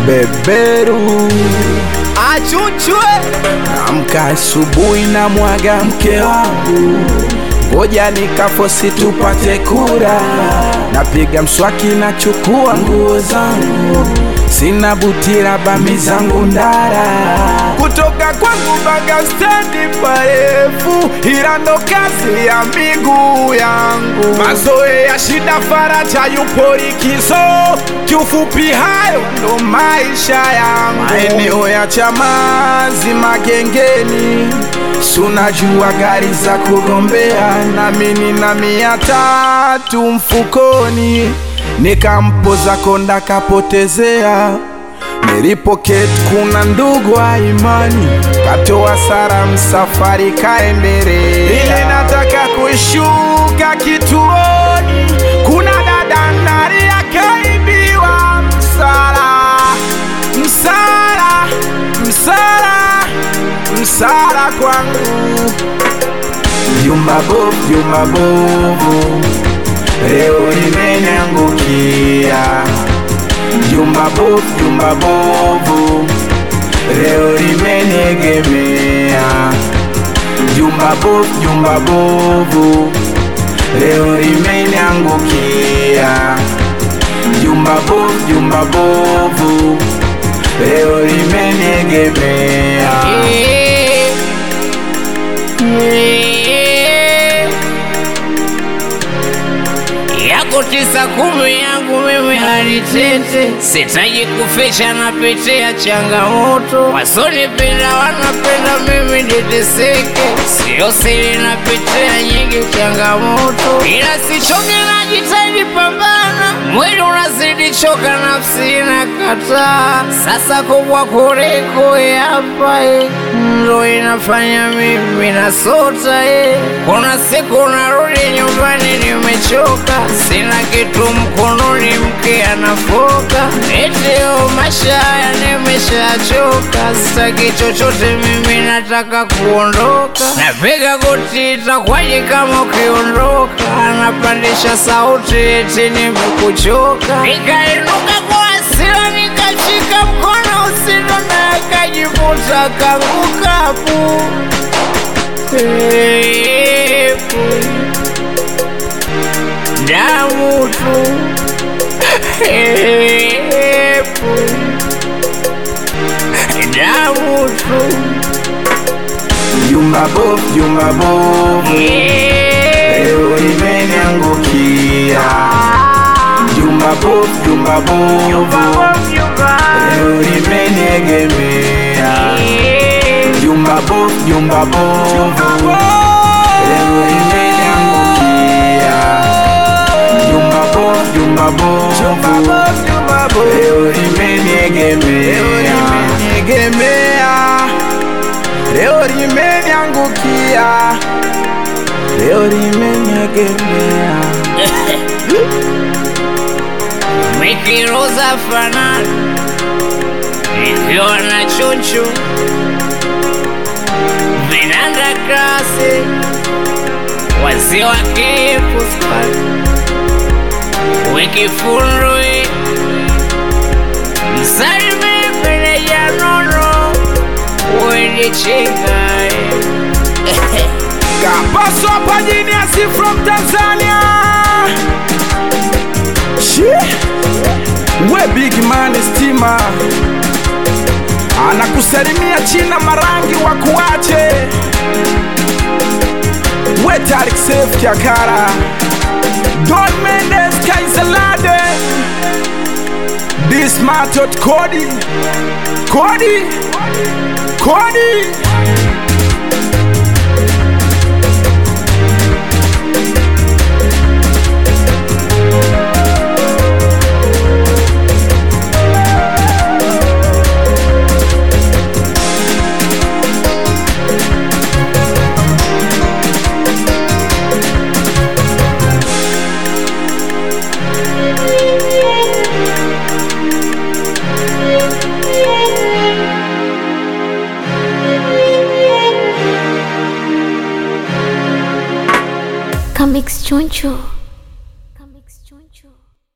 beberu achuchwe. Amka asubuhi na mwaga mke wangu, ngoja nikafosi tupate kura. Napiga mswaki na chukua nguo zangu, sina butira bami zangu ndara. Kutoka kwangu baga stendi parefu, ila ndo kazi ya miguu yangu. Mazoe ya shida faraja yupo likizo, kiufupi hayo ndo maisha yangu. Maeneo ya Chamazi Magengeni, sunajua gari za kugombea, nami nina 300 mfukoni. Nikampoza konda kapotezea, nilipoketi kuna ndugu wa imani, katoa salamu safari kaendelea. Ile nataka kushuka kituoni, kuna dada ndani akaibiwa msala kwangu. Juma bovu leo limeniangukia. Juma bovu leo limeniegemea. Juma bovu leo limeniangukia. Juma bovu leo limeniegemea. Yako 9-10 yangu mimi alitete, sitaji kufisha napitia changamoto. Wasonipenda wanapenda mimi niteseke, sio siri napitia nyingi changamoto. Ila sichoke najitahidi pambana, mwili unazidi choka nafsi inakataa. Sasa kubwa kuliko hapa ndo inafanya mimi nasota. Kuna siku narudi nyumbani nimechoka, sina kitu mkononi mke anafoka. Eteo maisha haya nimeshachoka, sitaki chochote mimi nataka kuondoka. Napiga goti itakwaje kama ukiondoka, napandisha sauti eti nimekuchoka. Nikainuka kwa hasira nikashika mkono usino na akajivuta kanguka pu. Damu tu damu tu. Juma bovu leo limeniangukia. Juma bovu leo limeniegemea. Juma bovu leo limeaniangukia. Juma bovu leo limeniegemea. Leo limeniangukia. Leo limeniegemea. Mikiroza fanana ikiwa na chunchu vinanda kasi wazee wa kipusa wikifundwi msalimi peneja nono uende chingai. Kapaso hapa Genius from Tanzania. We big man Stima anakusalimia China Marangi wa kuache. We Tarik Safe Kiakara, Don Mendes Kaisalade, this Matot Cody. Comics Choncho.